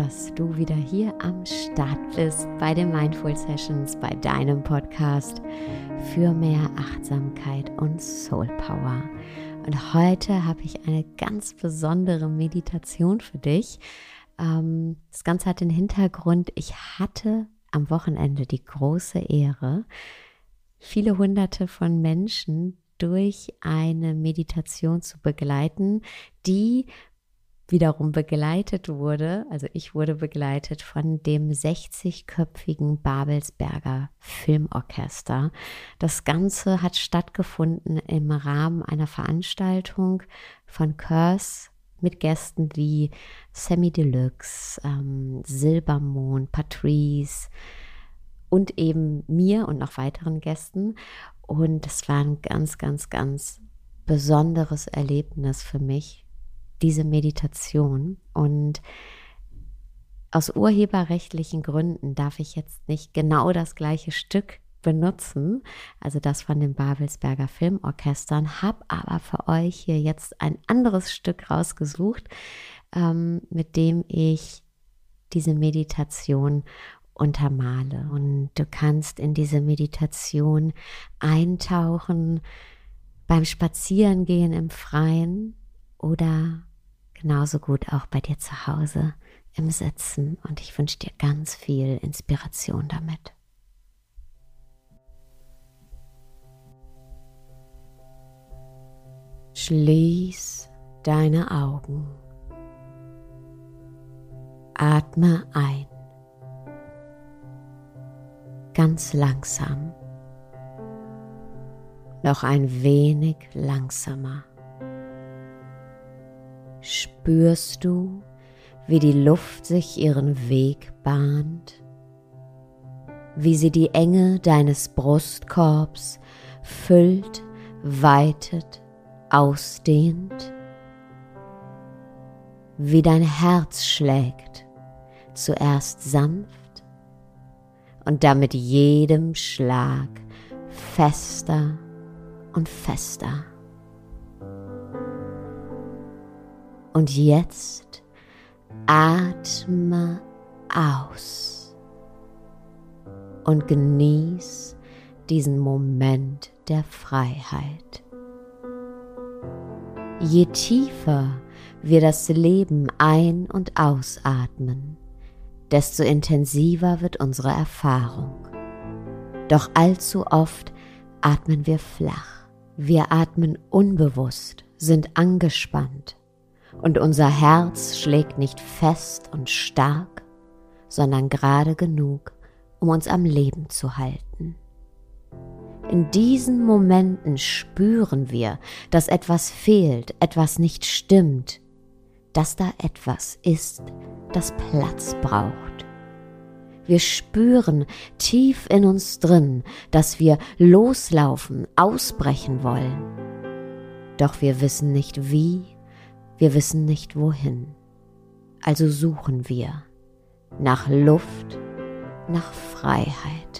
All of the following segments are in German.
dass du wieder hier am Start bist bei den Mindful Sessions, bei deinem Podcast für mehr Achtsamkeit und Soul Power. Und heute habe ich eine ganz besondere Meditation für dich. Das Ganze hat den Hintergrund, ich hatte am Wochenende die große Ehre, viele Hunderte von Menschen durch eine Meditation zu begleiten, die wiederum begleitet wurde, also ich wurde begleitet von dem 60-köpfigen Babelsberger Filmorchester. Das Ganze hat stattgefunden im Rahmen einer Veranstaltung von Curse mit Gästen wie Sammy Deluxe, Silbermond, Patrice und eben mir und noch weiteren Gästen. Und es war ein ganz, ganz, ganz besonderes Erlebnis für mich, diese Meditation. Und aus urheberrechtlichen Gründen darf ich jetzt nicht genau das gleiche Stück benutzen, also das von den Babelsberger Filmorchestern, habe aber für euch hier jetzt ein anderes Stück rausgesucht, mit dem ich diese Meditation untermale. Und du kannst in diese Meditation eintauchen beim Spazierengehen im Freien oder genauso gut auch bei dir zu Hause im Sitzen. Und ich wünsche dir ganz viel Inspiration damit. Schließ deine Augen. Atme ein. Ganz langsam. Noch ein wenig langsamer. Spürst du, wie die Luft sich ihren Weg bahnt? Wie sie die Enge deines Brustkorbs füllt, weitet, ausdehnt? Wie dein Herz schlägt, zuerst sanft und dann mit jedem Schlag fester und fester. Und jetzt atme aus und genieß diesen Moment der Freiheit. Je tiefer wir das Leben ein- und ausatmen, desto intensiver wird unsere Erfahrung. Doch allzu oft atmen wir flach. Wir atmen unbewusst, sind angespannt. Und unser Herz schlägt nicht fest und stark, sondern gerade genug, um uns am Leben zu halten. In diesen Momenten spüren wir, dass etwas fehlt, etwas nicht stimmt, dass da etwas ist, das Platz braucht. Wir spüren tief in uns drin, dass wir loslaufen, ausbrechen wollen. Doch wir wissen nicht wie, wir wissen nicht wohin. Also suchen wir nach Luft, nach Freiheit.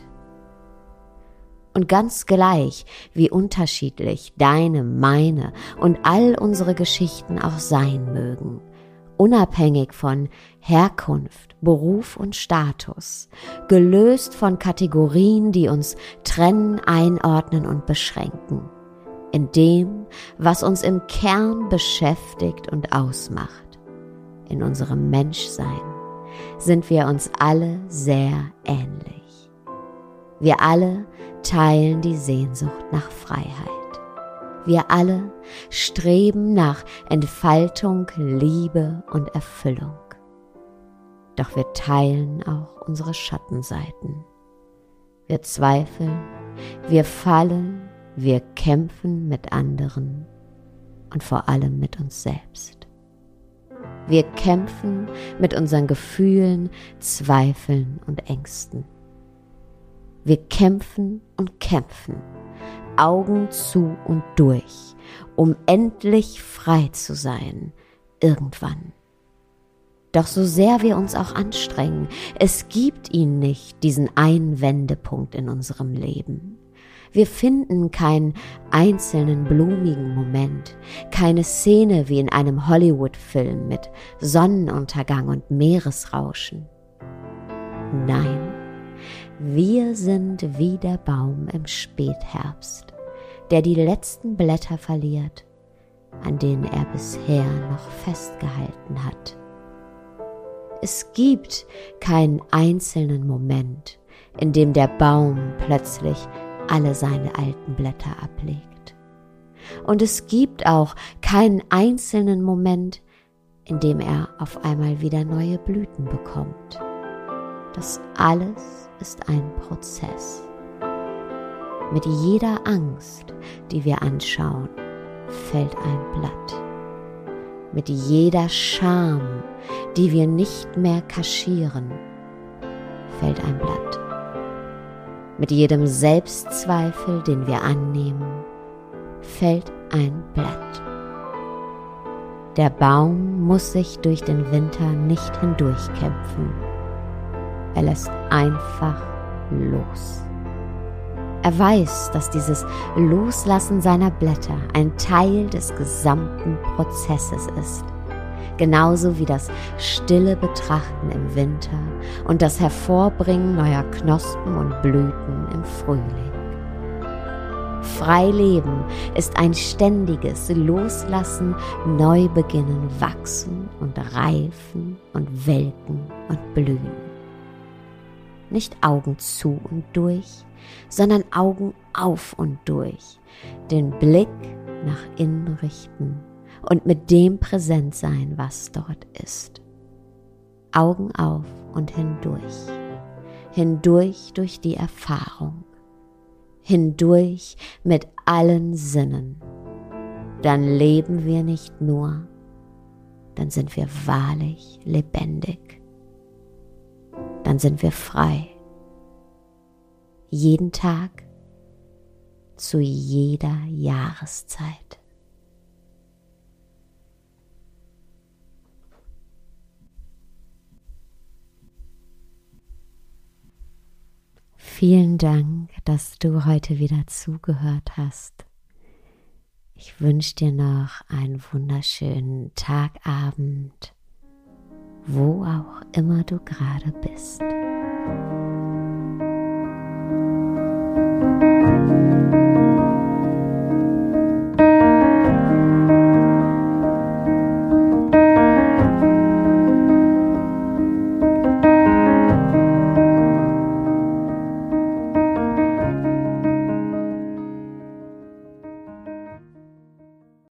Und ganz gleich, wie unterschiedlich deine, meine und all unsere Geschichten auch sein mögen, unabhängig von Herkunft, Beruf und Status, gelöst von Kategorien, die uns trennen, einordnen und beschränken, in dem, was uns im Kern beschäftigt und ausmacht, in unserem Menschsein, sind wir uns alle sehr ähnlich. Wir alle teilen die Sehnsucht nach Freiheit. Wir alle streben nach Entfaltung, Liebe und Erfüllung. Doch wir teilen auch unsere Schattenseiten. Wir zweifeln, wir fallen, wir kämpfen mit anderen und vor allem mit uns selbst. Wir kämpfen mit unseren Gefühlen, Zweifeln und Ängsten. Wir kämpfen und kämpfen, Augen zu und durch, um endlich frei zu sein, irgendwann. Doch so sehr wir uns auch anstrengen, es gibt ihn nicht, diesen einen Wendepunkt in unserem Leben. Wir finden keinen einzelnen blumigen Moment, keine Szene wie in einem Hollywood-Film mit Sonnenuntergang und Meeresrauschen. Nein, wir sind wie der Baum im Spätherbst, der die letzten Blätter verliert, an denen er bisher noch festgehalten hat. Es gibt keinen einzelnen Moment, in dem der Baum plötzlich alle seine alten Blätter ablegt. Und es gibt auch keinen einzelnen Moment, in dem er auf einmal wieder neue Blüten bekommt. Das alles ist ein Prozess. Mit jeder Angst, die wir anschauen, fällt ein Blatt. Mit jeder Scham, die wir nicht mehr kaschieren, fällt ein Blatt. Mit jedem Selbstzweifel, den wir annehmen, fällt ein Blatt. Der Baum muss sich durch den Winter nicht hindurchkämpfen. Er lässt einfach los. Er weiß, dass dieses Loslassen seiner Blätter ein Teil des gesamten Prozesses ist. Genauso wie das stille Betrachten im Winter und das Hervorbringen neuer Knospen und Blüten im Frühling. Frei leben ist ein ständiges Loslassen, Neubeginnen, Wachsen und Reifen und Welken und Blühen. Nicht Augen zu und durch, sondern Augen auf und durch, den Blick nach innen richten und mit dem präsent sein, was dort ist. Augen auf und hindurch, hindurch durch die Erfahrung, hindurch mit allen Sinnen. Dann leben wir nicht nur, dann sind wir wahrlich lebendig. Dann sind wir frei. Jeden Tag, zu jeder Jahreszeit. Vielen Dank, dass du heute wieder zugehört hast. Ich wünsche dir noch einen wunderschönen Tagabend, wo auch immer du gerade bist.